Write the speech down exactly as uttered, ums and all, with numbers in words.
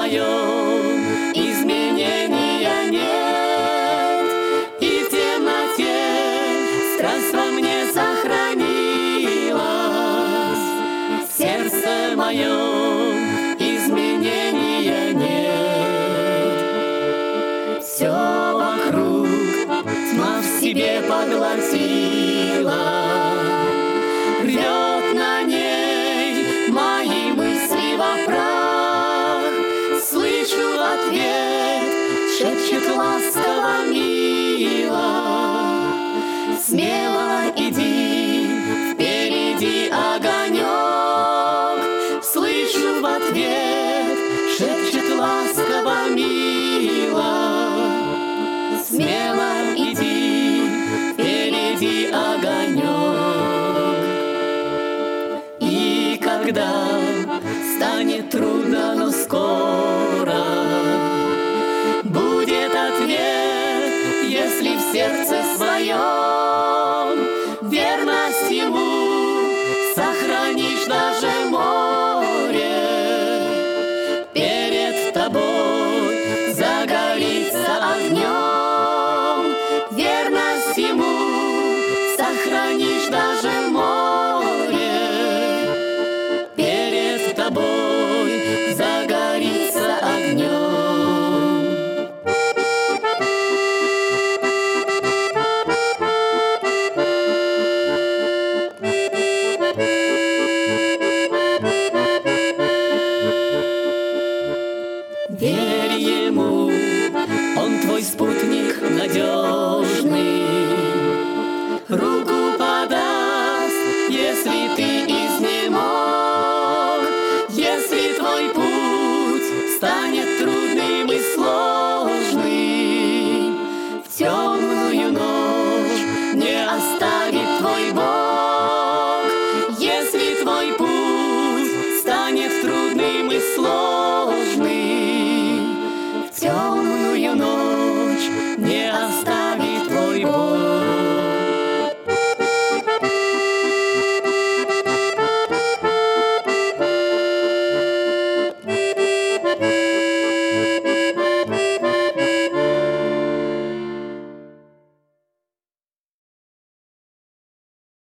моем изменения нет, и в темноте страсть во мне сохранилась. В сердце моем изменения нет. Все вокруг тьма в себе поглотила, рвет на ней мои мысли во прах. Слышу в ответ, шепчет ласково, мило: смело иди, впереди огонек. Слышу в ответ, шепчет ласково, мило: смело иди, впереди огонек. И когда станет трудно, но скоро будет ответ, если в сердце своем верность ему сохранишь даже море. Перед тобой загорится огнем, верность ему сохранишь даже море. Перед тобой загорится огнем. Верь ему, он твой спутник надежный, руку подаст, если ты изнемог. Если твой путь станет трудным и сложным,